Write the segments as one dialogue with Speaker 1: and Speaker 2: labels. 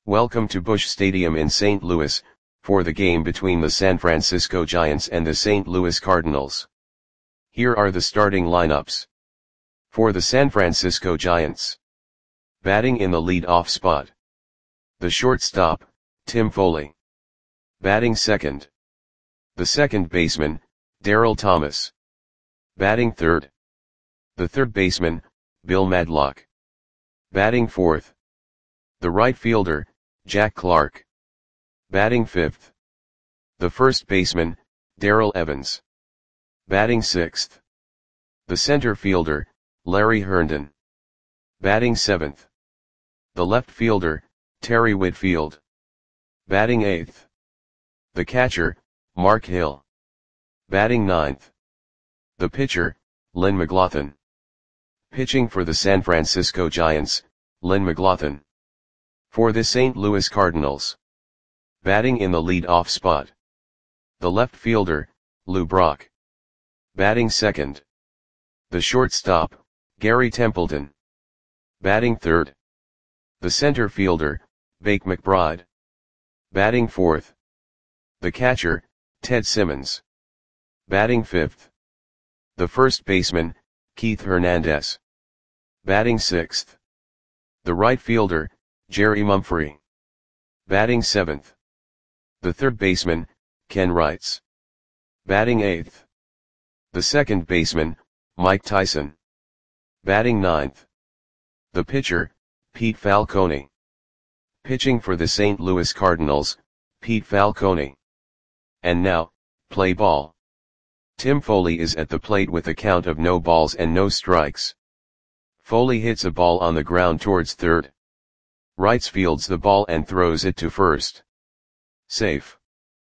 Speaker 1: Welcome to Busch Stadium in St. Louis, for the game between the San Francisco Giants and the St. Louis Cardinals. Here are the starting lineups. For the San Francisco Giants. Batting in the lead-off spot. The shortstop, Tim Foley. Batting second. The second baseman, Daryl Thomas. Batting third. The third baseman, Bill Madlock. Batting fourth. The right fielder, Jack Clark. Batting fifth. The first baseman, Darrell Evans. Batting sixth. The center fielder, Larry Herndon. Batting seventh. The left fielder, Terry Whitfield. Batting eighth. The catcher, Mark Hill. Batting ninth. The pitcher, Lynn McLaughlin. Pitching for the San Francisco Giants, Lynn McLaughlin. For the St. Louis Cardinals. Batting in the lead-off spot. The left fielder, Lou Brock. Batting second. The shortstop, Gary Templeton. Batting third. The center fielder, Bake McBride. Batting fourth. The catcher, Ted Simmons. Batting fifth. The first baseman, Keith Hernandez. Batting sixth. The right fielder, Jerry Mumphrey. Batting seventh. The third baseman, Ken Wrights. Batting eighth. The second baseman, Mike Tyson. Batting ninth. The pitcher, Pete Falcone. Pitching for the St. Louis Cardinals, Pete Falcone. And now, play ball. Tim Foley is at the plate with a count of no balls and no strikes. Foley hits a ball on the ground towards third. Wrights fields the ball and throws it to first. Safe.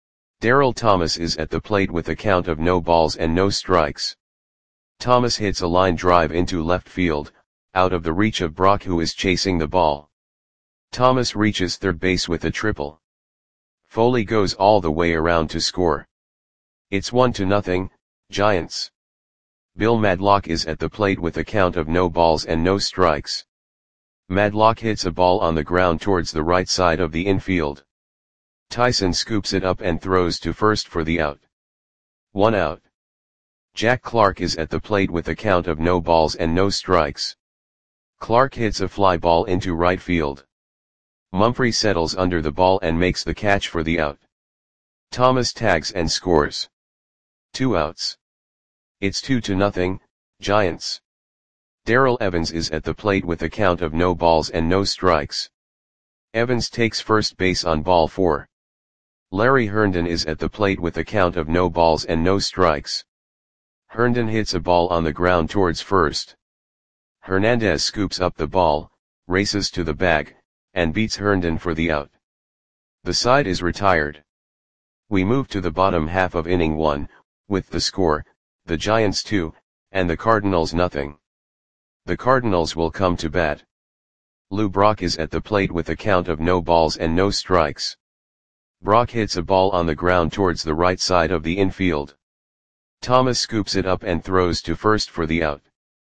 Speaker 1: Daryl Thomas is at the plate with a count of no balls and no strikes. Thomas hits a line drive into left field, out of the reach of Brock, who is chasing the ball. Thomas reaches third base with a triple. Foley goes all the way around to score. It's 1-0, Giants. Bill Madlock is at the plate with a count of no balls and no strikes. Madlock hits a ball on the ground towards the right side of the infield. Tyson scoops it up and throws to first for the out. 1 out. Jack Clark is at the plate with a count of no balls and no strikes. Clark hits a fly ball into right field. Mumphrey settles under the ball and makes the catch for the out. Thomas tags and scores. 2 outs. It's 2-0, Giants. Darrell Evans is at the plate with a count of no balls and no strikes. Evans takes first base on ball 4. Larry Herndon is at the plate with a count of no balls and no strikes. Herndon hits a ball on the ground towards first. Hernandez scoops up the ball, races to the bag, and beats Herndon for the out. The side is retired. We move to the bottom half of inning 1, with the score, the Giants 2, and the Cardinals nothing. The Cardinals will come to bat. Lou Brock is at the plate with a count of no balls and no strikes. Brock hits a ball on the ground towards the right side of the infield. Thomas scoops it up and throws to first for the out.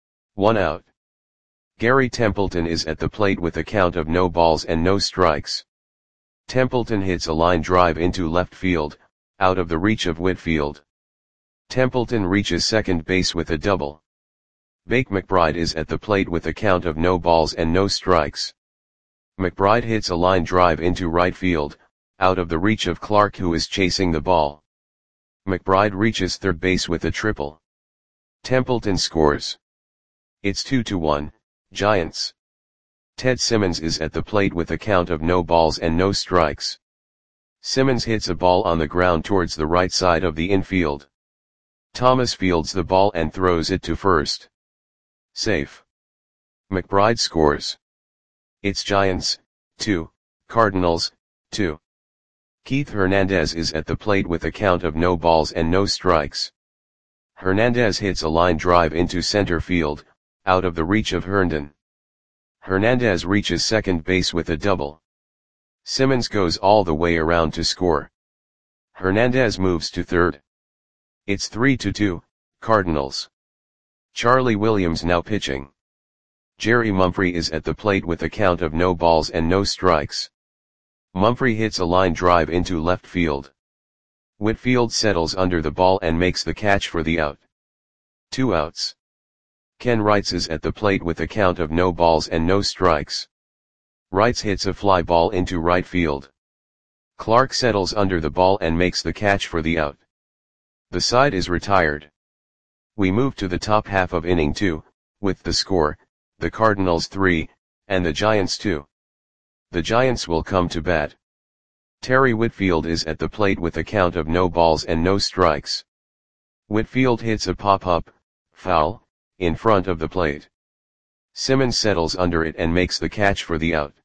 Speaker 1: 1 out. Gary Templeton is at the plate with a count of no balls and no strikes. Templeton hits a line drive into left field, out of the reach of Whitfield. Templeton reaches second base with a double. Bake McBride is at the plate with a count of no balls and no strikes. McBride hits a line drive into right field, out of the reach of Clark, who is chasing the ball. McBride reaches third base with a triple. Templeton scores. It's 2-1, Giants. Ted Simmons is at the plate with a count of no balls and no strikes. Simmons hits a ball on the ground towards the right side of the infield. Thomas fields the ball and throws it to first. Safe. McBride scores. It's Giants 2, Cardinals 2. Keith Hernandez is at the plate with a count of no balls and no strikes. Hernandez hits a line drive into center field, out of the reach of Herndon. Hernandez reaches second base with a double. Simmons goes all the way around to score. Hernandez moves to third. It's 3-2, Cardinals. Charlie Williams now pitching. Jerry Mumphrey is at the plate with a count of no balls and no strikes. Mumphrey hits a line drive into left field. Whitfield settles under the ball and makes the catch for the out. 2 outs. Ken Wrights is at the plate with a count of no balls and no strikes. Wrights hits a fly ball into right field. Clark settles under the ball and makes the catch for the out. The side is retired. We move to the top half of inning 2, with the score, the Cardinals 3, and the Giants 2. The Giants will come to bat. Terry Whitfield is at the plate with a count of no balls and no strikes. Whitfield hits a pop-up, foul, in front of the plate. Simmons settles under it and makes the catch for the out.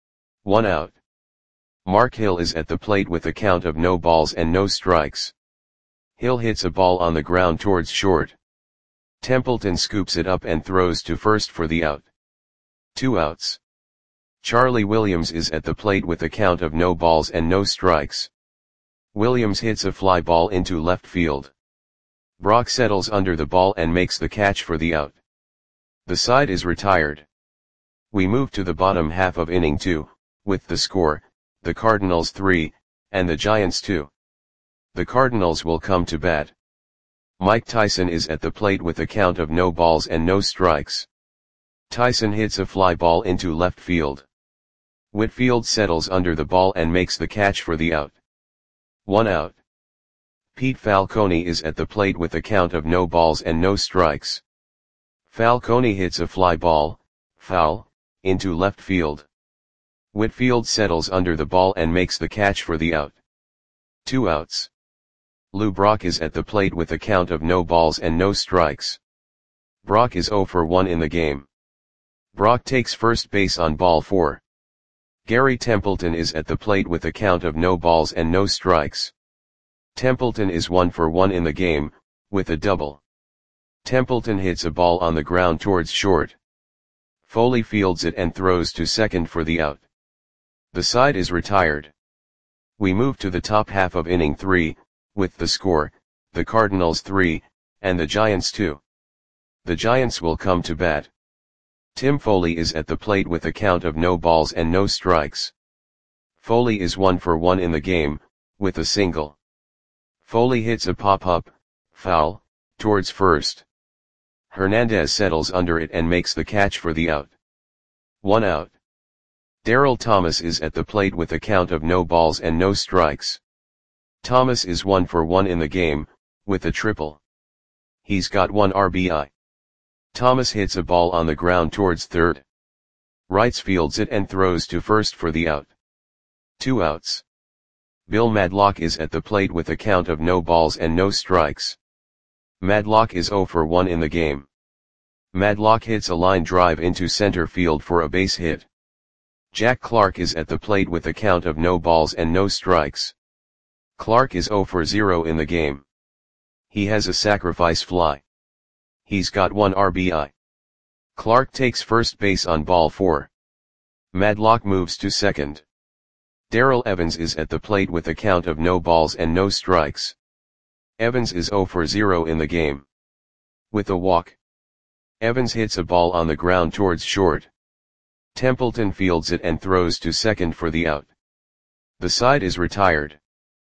Speaker 1: 1 out. Mark Hill is at the plate with a count of no balls and no strikes. Hill hits a ball on the ground towards short. Templeton scoops it up and throws to first for the out. 2 outs. Charlie Williams is at the plate with a count of no balls and no strikes. Williams hits a fly ball into left field. Brock settles under the ball and makes the catch for the out. The side is retired. We move to the bottom half of inning 2, with the score, the Cardinals 3, and the Giants 2. The Cardinals will come to bat. Mike Tyson is at the plate with a count of no balls and no strikes. Tyson hits a fly ball into left field. Whitfield settles under the ball and makes the catch for the out. 1 out. Pete Falcone is at the plate with a count of no balls and no strikes. Falcone hits a fly ball, foul, into left field. Whitfield settles under the ball and makes the catch for the out. 2 outs. Lou Brock is at the plate with a count of no balls and no strikes. Brock is 0 for 1 in the game. Brock takes first base on ball 4. Gary Templeton is at the plate with a count of no balls and no strikes. Templeton is 1 for 1 in the game, with a double. Templeton hits a ball on the ground towards short. Foley fields it and throws to second for the out. The side is retired. We move to the top half of inning 3, with the score, the Cardinals 3, and the Giants 2. The Giants will come to bat. Tim Foley is at the plate with a count of no balls and no strikes. Foley is 1 for 1 in the game, with a single. Foley hits a pop-up, foul, towards first. Hernandez settles under it and makes the catch for the out. 1 out. Darryl Thomas is at the plate with a count of no balls and no strikes. Thomas is 1 for 1 in the game, with a triple. He's got 1 RBI. Thomas hits a ball on the ground towards third. Wrights fields it and throws to first for the out. 2 outs. Bill Madlock is at the plate with a count of no balls and no strikes. Madlock is 0 for 1 in the game. Madlock hits a line drive into center field for a base hit. Jack Clark is at the plate with a count of no balls and no strikes. Clark is 0 for 0 in the game. He has a sacrifice fly. He's got 1 RBI. Clark takes first base on ball 4. Madlock moves to second. Darrell Evans is at the plate with a count of no balls and no strikes. Evans is 0 for 0 in the game. With a walk. Evans hits a ball on the ground towards short. Templeton fields it and throws to second for the out. The side is retired.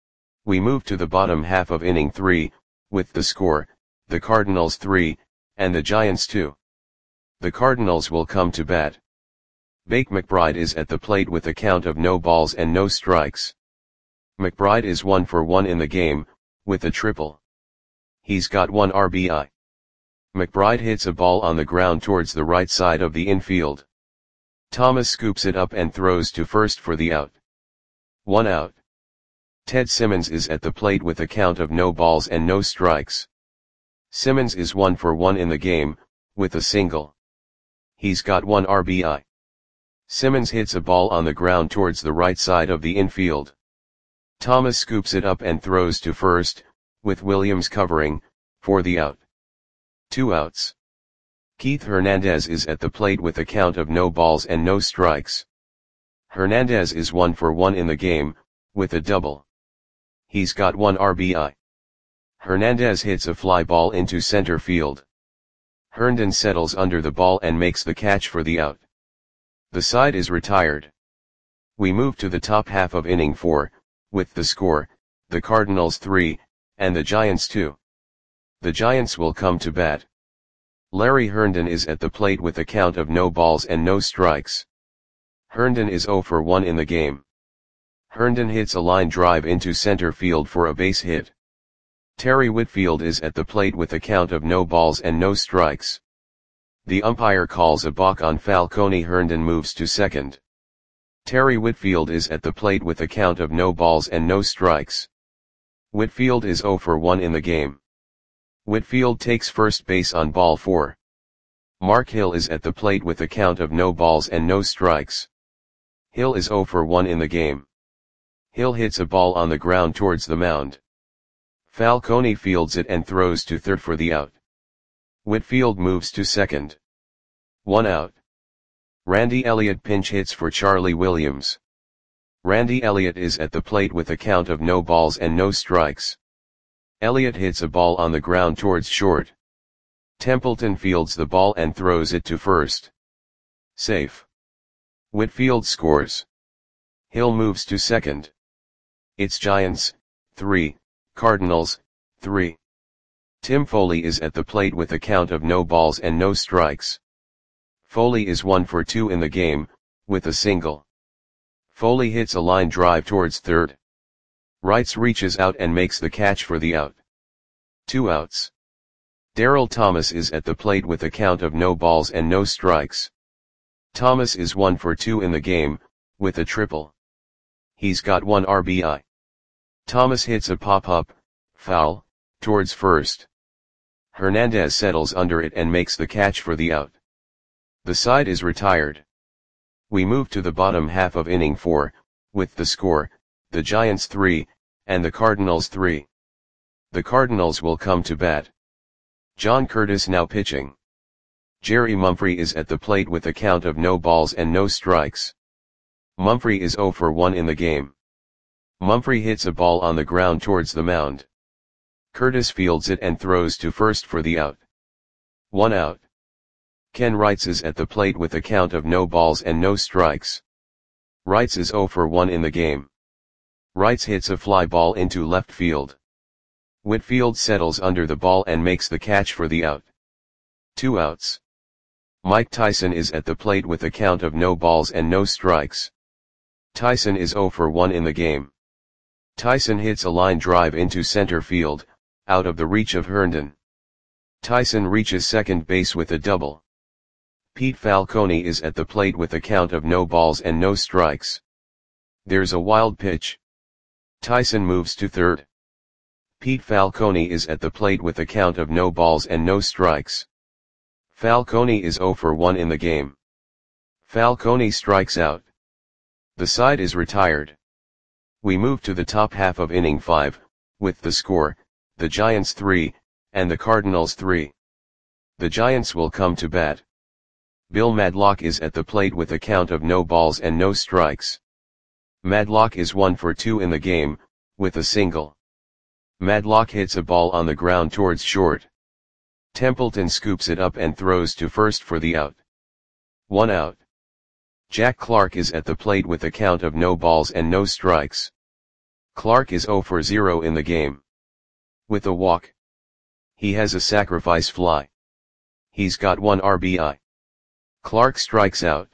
Speaker 1: We move to the bottom half of inning 3, with the score, the Cardinals 3, and the Giants 2. The Cardinals will come to bat. Bake McBride is at the plate with a count of no balls and no strikes. McBride is 1 for 1 in the game, with a triple. He's got 1 RBI. McBride hits a ball on the ground towards the right side of the infield. Thomas scoops it up and throws to first for the out. 1 out. Ted Simmons is at the plate with a count of no balls and no strikes. Simmons is 1 for 1 in the game, with a single. He's got 1 RBI. Simmons hits a ball on the ground towards the right side of the infield. Thomas scoops it up and throws to first, with Williams covering, for the out. 2 outs. Keith Hernandez is at the plate with a count of no balls and no strikes. Hernandez is 1 for 1 in the game, with a double. He's got 1 RBI. Hernandez hits a fly ball into center field. Herndon settles under the ball and makes the catch for the out. The side is retired. We move to the top half of inning 4, with the score, the Cardinals 3, and the Giants 2. The Giants will come to bat. Larry Herndon is at the plate with a count of no balls and no strikes. Herndon is 0 for 1 in the game. Herndon hits a line drive into center field for a base hit. Terry Whitfield is at the plate with a count of no balls and no strikes. The umpire calls a balk on Falcone. Herndon moves to second. Terry Whitfield is at the plate with a count of no balls and no strikes. Whitfield is 0 for 1 in the game. Whitfield takes first base on ball 4. Mark Hill is at the plate with a count of no balls and no strikes. Hill is 0 for 1 in the game. Hill hits a ball on the ground towards the mound. Falcone fields it and throws to third for the out. Whitfield moves to second. 1 out. Randy Elliott pinch hits for Charlie Williams. Randy Elliott is at the plate with a count of no balls and no strikes. Elliott hits a ball on the ground towards short. Templeton fields the ball and throws it to first. Safe. Whitfield scores. Hill moves to second. It's Giants, 3, Cardinals, 3. Tim Foley is at the plate with a count of no balls and no strikes. Foley is 1 for 2 in the game, with a single. Foley hits a line drive towards third. Wrights reaches out and makes the catch for the out. 2 outs. Darryl Thomas is at the plate with a count of no balls and no strikes. Thomas is 1 for 2 in the game, with a triple. He's got 1 RBI. Thomas hits a pop-up, foul, towards first. Hernandez settles under it and makes the catch for the out. The side is retired. We move to the bottom half of inning 4, with the score, the Giants 3, and the Cardinals 3. The Cardinals will come to bat. John Curtis now pitching. Jerry Mumphrey is at the plate with a count of no balls and no strikes. Mumphrey is 0 for 1 in the game. Mumphrey hits a ball on the ground towards the mound. Curtis fields it and throws to first for the out. 1 out. Ken Wrights is at the plate with a count of no balls and no strikes. Wrights is 0 for 1 in the game. Wrights hits a fly ball into left field. Whitfield settles under the ball and makes the catch for the out. 2 outs. Mike Tyson is at the plate with a count of no balls and no strikes. Tyson is 0 for 1 in the game. Tyson hits a line drive into center field, out of the reach of Herndon. Tyson reaches second base with a double. Pete Falcone is at the plate with a count of no balls and no strikes. There's a wild pitch. Tyson moves to third. Pete Falcone is at the plate with a count of no balls and no strikes. Falcone is 0 for 1 in the game. Falcone strikes out. The side is retired. We move to the top half of inning 5, with the score, the Giants 3, and the Cardinals 3. The Giants will come to bat. Bill Madlock is at the plate with a count of no balls and no strikes. Madlock is 1 for 2 in the game, with a single. Madlock hits a ball on the ground towards short. Templeton scoops it up and throws to first for the out. 1 out. Jack Clark is at the plate with a count of no balls and no strikes. Clark is 0 for 0 in the game. With a walk. He has a sacrifice fly. He's got 1 RBI. Clark strikes out.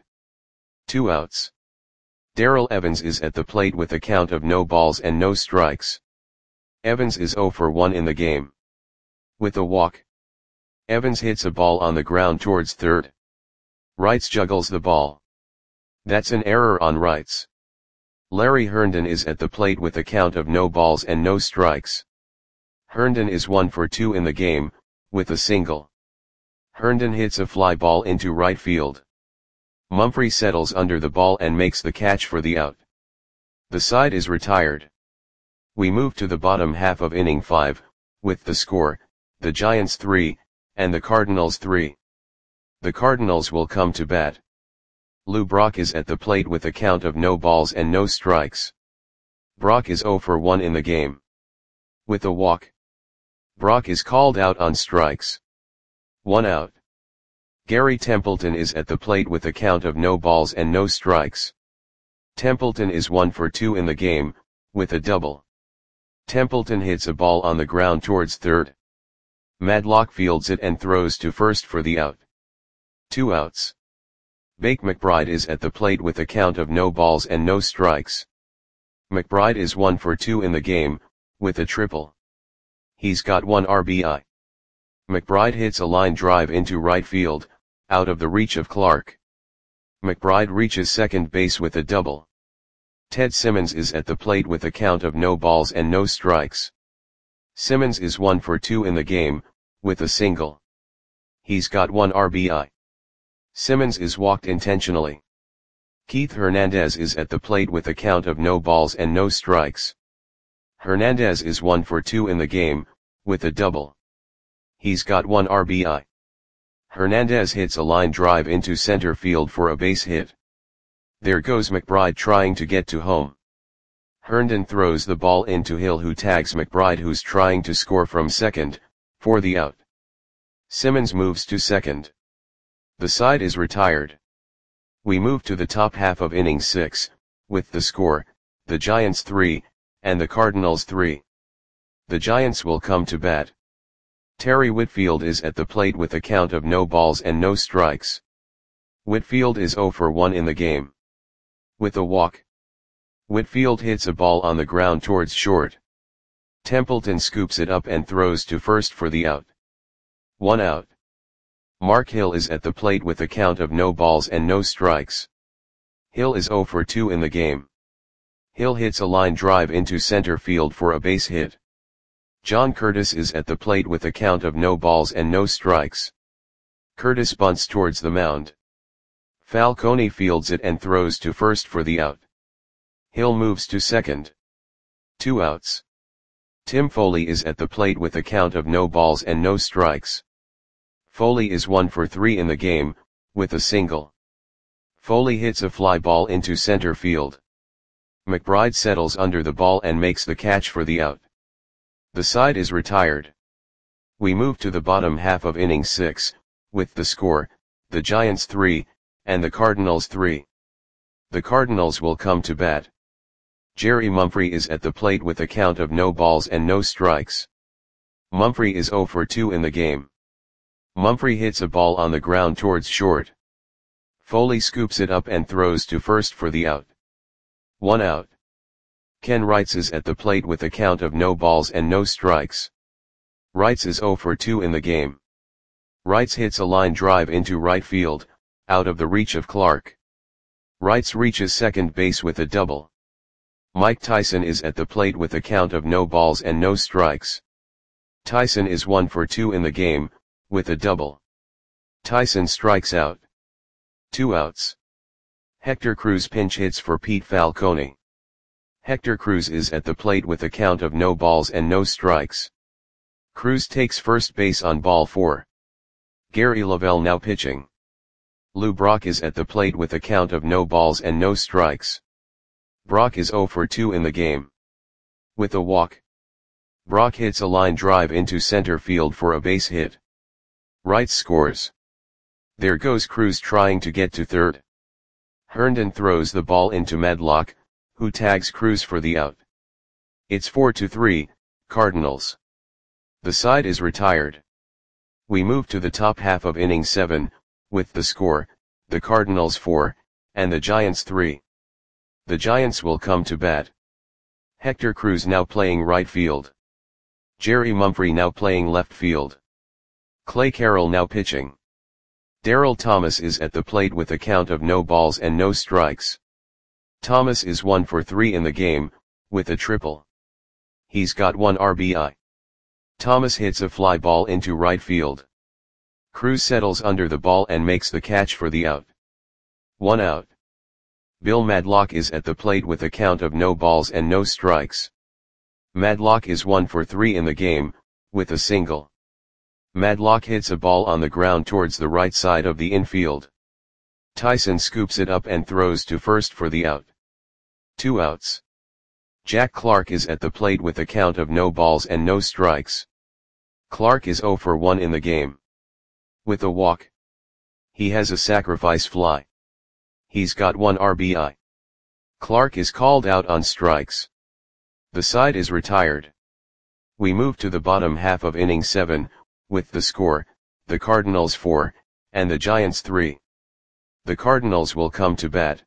Speaker 1: 2 outs. Darrell Evans is at the plate with a count of no balls and no strikes. Evans is 0 for 1 in the game. With a walk. Evans hits a ball on the ground towards third. Wrights juggles the ball. That's an error on Wrights. Larry Herndon is at the plate with a count of no balls and no strikes. Herndon is 1 for 2 in the game, with a single. Herndon hits a fly ball into right field. Mumphrey settles under the ball and makes the catch for the out. The side is retired. We move to the bottom half of inning 5, with the score, the Giants 3, and the Cardinals 3. The Cardinals will come to bat. Lou Brock is at the plate with a count of no balls and no strikes. Brock is 0 for 1 in the game. With a walk. Brock is called out on strikes. 1 out. Gary Templeton is at the plate with a count of no balls and no strikes. Templeton is 1 for 2 in the game, with a double. Templeton hits a ball on the ground towards third. Madlock fields it and throws to first for the out. 2 outs. Bake McBride is at the plate with a count of no balls and no strikes. McBride is 1 for 2 in the game, with a triple. He's got 1 RBI. McBride hits a line drive into right field, out of the reach of Clark. McBride reaches second base with a double. Ted Simmons is at the plate with a count of no balls and no strikes. Simmons is 1 for 2 in the game, with a single. He's got 1 RBI. Simmons is walked intentionally. Keith Hernandez is at the plate with a count of no balls and no strikes. Hernandez is 1 for 2 in the game, with a double. He's got 1 RBI. Hernandez hits a line drive into center field for a base hit. There goes McBride trying to get to home. Herndon throws the ball into Hill, who tags McBride, who's trying to score from second, for the out. Simmons moves to second. The side is retired. We move to the top half of inning 6, with the score, the Giants 3, and the Cardinals 3. The Giants will come to bat. Terry Whitfield is at the plate with a count of no balls and no strikes. Whitfield is 0 for 1 in the game. With a walk. Whitfield hits a ball on the ground towards short. Templeton scoops it up and throws to first for the out. 1 out. Mark Hill is at the plate with a count of no balls and no strikes. Hill is 0 for 2 in the game. Hill hits a line drive into center field for a base hit. John Curtis is at the plate with a count of no balls and no strikes. Curtis bunts towards the mound. Falcone fields it and throws to first for the out. Hill moves to second. 2 outs. Tim Foley is at the plate with a count of no balls and no strikes. Foley is 1 for 3 in the game, with a single. Foley hits a fly ball into center field. McBride settles under the ball and makes the catch for the out. The side is retired. We move to the bottom half of inning 6, with the score, the Giants 3, and the Cardinals 3. The Cardinals will come to bat. Jerry Mumphrey is at the plate with a count of no balls and no strikes. Mumphrey is 0 for 2 in the game. Mumphrey hits a ball on the ground towards short. Foley scoops it up and throws to first for the out. 1 out. Ken Wrights is at the plate with a count of no balls and no strikes. Wrights is 0 for 2 in the game. Wrights hits a line drive into right field, out of the reach of Clark. Wrights reaches second base with a double. Mike Tyson is at the plate with a count of no balls and no strikes. Tyson is 1 for 2 in the game, with a double. Tyson strikes out. 2 outs. Hector Cruz pinch hits for Pete Falcone. Hector Cruz is at the plate with a count of no balls and no strikes. Cruz takes first base on ball 4. Gary Lavelle now pitching. Lou Brock is at the plate with a count of no balls and no strikes. Brock is 0 for 2 in the game. With a walk. Brock hits a line drive into center field for a base hit. Wright scores. There goes Cruz trying to get to third. Herndon throws the ball into Madlock, who tags Cruz for the out. It's 4-3, Cardinals. The side is retired. We move to the top half of inning 7, with the score, the Cardinals 4, and the Giants 3. The Giants will come to bat. Hector Cruz now playing right field. Jerry Mumphrey now playing left field. Clay Carroll now pitching. Darryl Thomas is at the plate with a count of no balls and no strikes. Thomas is 1 for 3 in the game, with a triple. He's got 1 RBI. Thomas hits a fly ball into right field. Cruz settles under the ball and makes the catch for the out. 1 out. Bill Madlock is at the plate with a count of no balls and no strikes. Madlock is 1 for 3 in the game, with a single. Madlock hits a ball on the ground towards the right side of the infield. Tyson scoops it up and throws to first for the out. 2 outs. Jack Clark is at the plate with a count of no balls and no strikes. Clark is 0 for 1 in the game. With a walk. He has a sacrifice fly. He's got 1 RBI. Clark is called out on strikes. The side is retired. We move to the bottom half of inning 7, with the score, the Cardinals 4, and the Giants 3. The Cardinals will come to bat.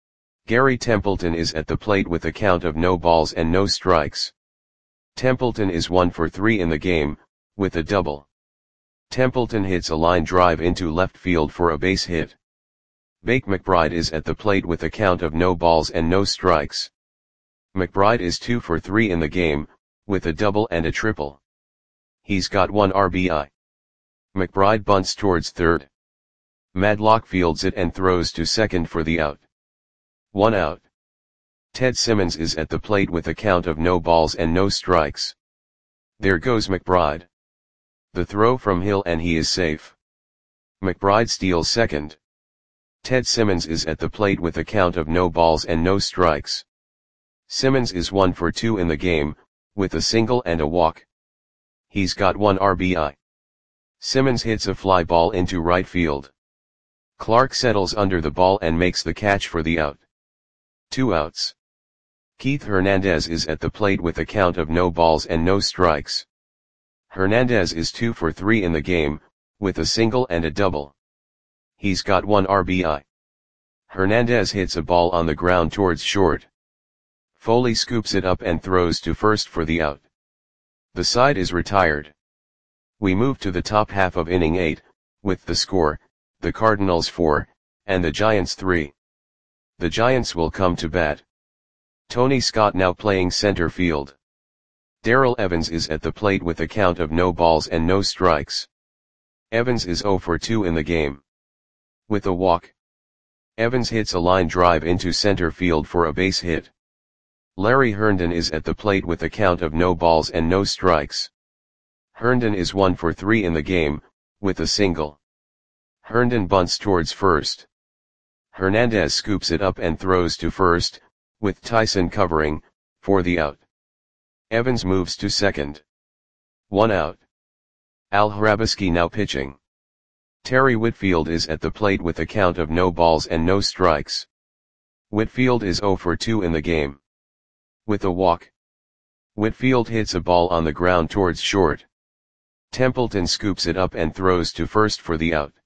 Speaker 1: Gary Templeton is at the plate with a count of no balls and no strikes. Templeton is 1 for 3 in the game, with a double. Templeton hits a line drive into left field for a base hit. Bake McBride is at the plate with a count of no balls and no strikes. McBride is 2 for 3 in the game, with a double and a triple. He's got 1 RBI. McBride bunts towards third. Madlock fields it and throws to second for the out. 1 out. Ted Simmons is at the plate with a count of no balls and no strikes. There goes McBride. The throw from Hill and he is safe. McBride steals second. Ted Simmons is at the plate with a count of no balls and no strikes. Simmons is 1 for 2 in the game, with a single and a walk. He's got 1 RBI. Simmons hits a fly ball into right field. Clark settles under the ball and makes the catch for the out. 2 outs. Keith Hernandez is at the plate with a count of no balls and no strikes. Hernandez is 2 for 3 in the game, with a single and a double. He's got 1 RBI. Hernandez hits a ball on the ground towards short. Foley scoops it up and throws to first for the out. The side is retired. We move to the top half of inning 8, with the score, the Cardinals 4, and the Giants 3. The Giants will come to bat. Tony Scott now playing center field. Darrell Evans is at the plate with a count of no balls and no strikes. Evans is 0 for 2 in the game. With a walk. Evans hits a line drive into center field for a base hit. Larry Herndon is at the plate with a count of no balls and no strikes. Herndon is 1 for 3 in the game, with a single. Herndon bunts towards first. Hernandez scoops it up and throws to first, with Tyson covering, for the out. Evans moves to second. 1 out. Al Hrabosky now pitching. Terry Whitfield is at the plate with a count of no balls and no strikes. Whitfield is 0 for 2 in the game. With a walk. Whitfield hits a ball on the ground towards short. Templeton scoops it up and throws to first for the out.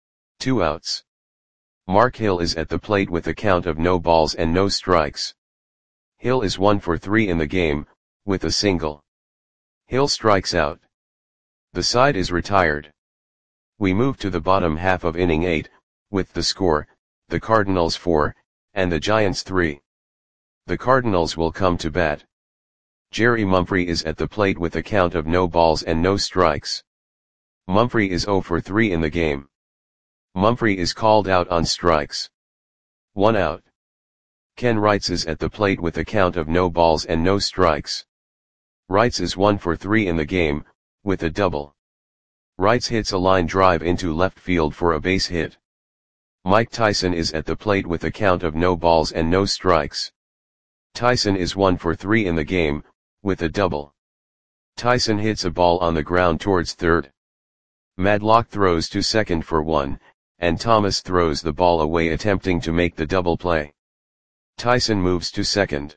Speaker 1: 2 outs. Mark Hill is at the plate with a count of no balls and no strikes. Hill is 1 for 3 in the game, with a single. Hill strikes out. The side is retired. We move to the bottom half of inning 8, with the score, the Cardinals 4, and the Giants 3. The Cardinals will come to bat. Jerry Mumphrey is at the plate with a count of no balls and no strikes. Mumphrey is 0 for 3 in the game. Mumphrey is called out on strikes. 1 out. Ken Wrights is at the plate with a count of no balls and no strikes. Wrights is 1 for 3 in the game, with a double. Wrights hits a line drive into left field for a base hit. Mike Tyson is at the plate with a count of no balls and no strikes. Tyson is 1 for 3 in the game, with a double. Tyson hits a ball on the ground towards third. Madlock throws to second for 1, and Thomas throws the ball away attempting to make the double play. Tyson moves to second.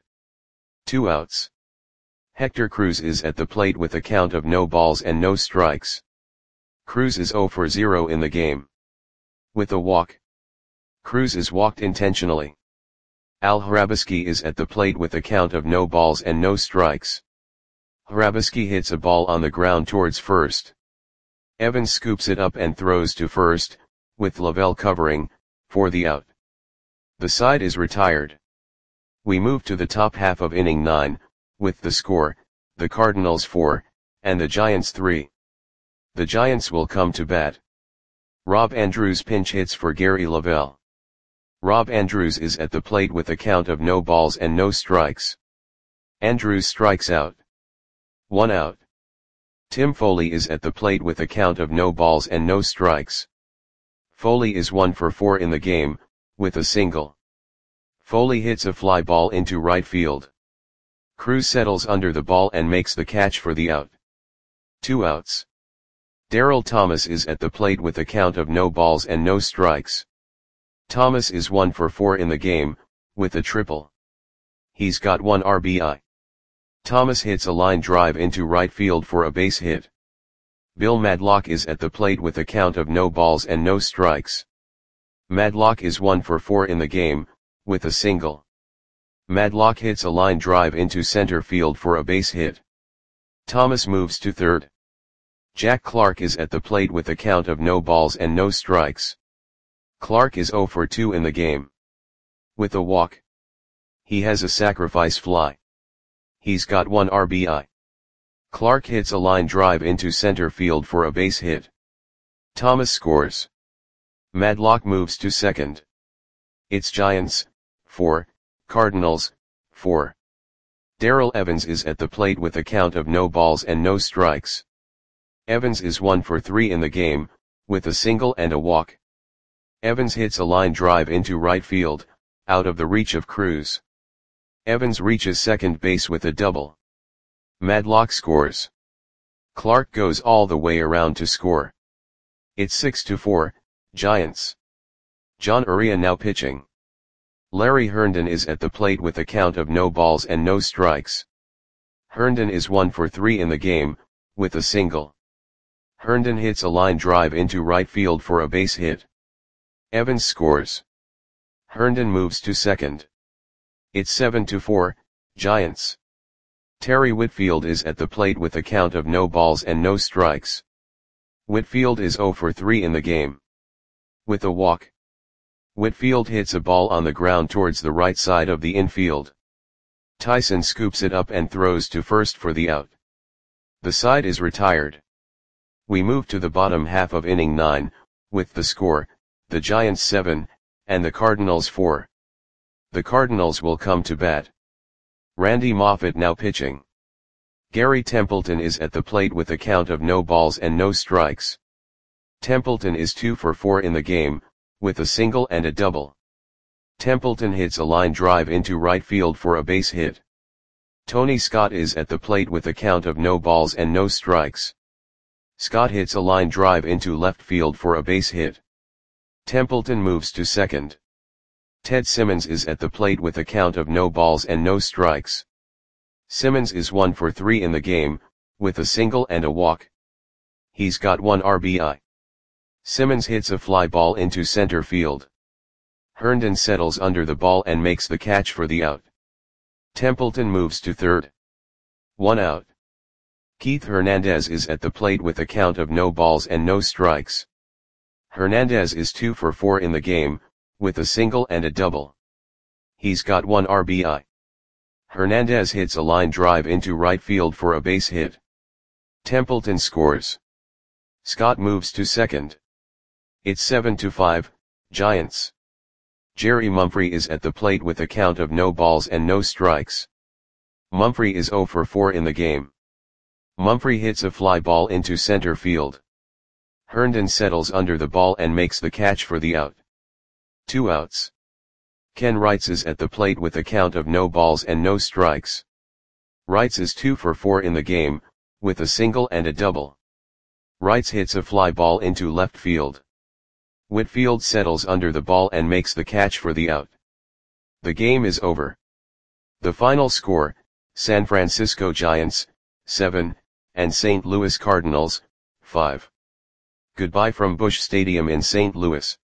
Speaker 1: 2 outs. Hector Cruz is at the plate with a count of no balls and no strikes. Cruz is 0 for 0 in the game. With a walk. Cruz is walked intentionally. Al Hrabosky is at the plate with a count of no balls and no strikes. Hrabosky hits a ball on the ground towards first. Evans scoops it up and throws to first, with Lavelle covering, for the out. The side is retired. We move to the top half of inning 9, with the score, the Cardinals 4, and the Giants 3. The Giants will come to bat. Rob Andrews pinch hits for Gary Lavelle. Rob Andrews is at the plate with a count of no balls and no strikes. Andrews strikes out. 1 out. Tim Foley is at the plate with a count of no balls and no strikes. Foley is 1 for 4 in the game, with a single. Foley hits a fly ball into right field. Cruz settles under the ball and makes the catch for the out. 2 outs. Darrell Thomas is at the plate with a count of no balls and no strikes. Thomas is 1 for 4 in the game, with a triple. He's got 1 RBI. Thomas hits a line drive into right field for a base hit. Bill Madlock is at the plate with a count of no balls and no strikes. Madlock is 1 for 4 in the game, with a single. Madlock hits a line drive into center field for a base hit. Thomas moves to third. Jack Clark is at the plate with a count of no balls and no strikes. Clark is 0 for 2 in the game. With a walk. He has a sacrifice fly. He's got 1 RBI. Clark hits a line drive into center field for a base hit. Thomas scores. Madlock moves to second. It's Giants, 4, Cardinals, 4. Darrell Evans is at the plate with a count of no balls and no strikes. Evans is 1 for 3 in the game, with a single and a walk. Evans hits a line drive into right field, out of the reach of Cruz. Evans reaches second base with a double. Madlock scores. Clark goes all the way around to score. It's 6-4, Giants. John Uria now pitching. Larry Herndon is at the plate with a count of no balls and no strikes. Herndon is 1 for 3 in the game, with a single. Herndon hits a line drive into right field for a base hit. Evans scores. Herndon moves to second. It's 7-4, Giants. Terry Whitfield is at the plate with a count of no balls and no strikes. Whitfield is 0 for 3 in the game. With a walk. Whitfield hits a ball on the ground towards the right side of the infield. Tyson scoops it up and throws to first for the out. The side is retired. We move to the bottom half of inning 9, with the score, the Giants 7, and the Cardinals 4. The Cardinals will come to bat. Randy Moffett now pitching. Gary Templeton is at the plate with a count of no balls and no strikes. Templeton is 2 for 4 in the game, with a single and a double. Templeton hits a line drive into right field for a base hit. Tony Scott is at the plate with a count of no balls and no strikes. Scott hits a line drive into left field for a base hit. Templeton moves to second. Ted Simmons is at the plate with a count of no balls and no strikes. Simmons is 1 for 3 in the game, with a single and a walk. He's got 1 RBI. Simmons hits a fly ball into center field. Herndon settles under the ball and makes the catch for the out. Templeton moves to third. 1 out. Keith Hernandez is at the plate with a count of no balls and no strikes. Hernandez is 2 for 4 in the game, with a single and a double. He's got 1 RBI. Hernandez hits a line drive into right field for a base hit. Templeton scores. Scott moves to second. It's 7-5, Giants. Jerry Mumphrey is at the plate with a count of no balls and no strikes. Mumphrey is 0 for 4 in the game. Mumphrey hits a fly ball into center field. Herndon settles under the ball and makes the catch for the out. 2 outs. Ken Wrights is at the plate with a count of no balls and no strikes. Wrights is 2 for 4 in the game, with a single and a double. Wrights hits a fly ball into left field. Whitfield settles under the ball and makes the catch for the out. The game is over. The final score, San Francisco Giants, 7, and St. Louis Cardinals, 5. Goodbye from Busch Stadium in St. Louis.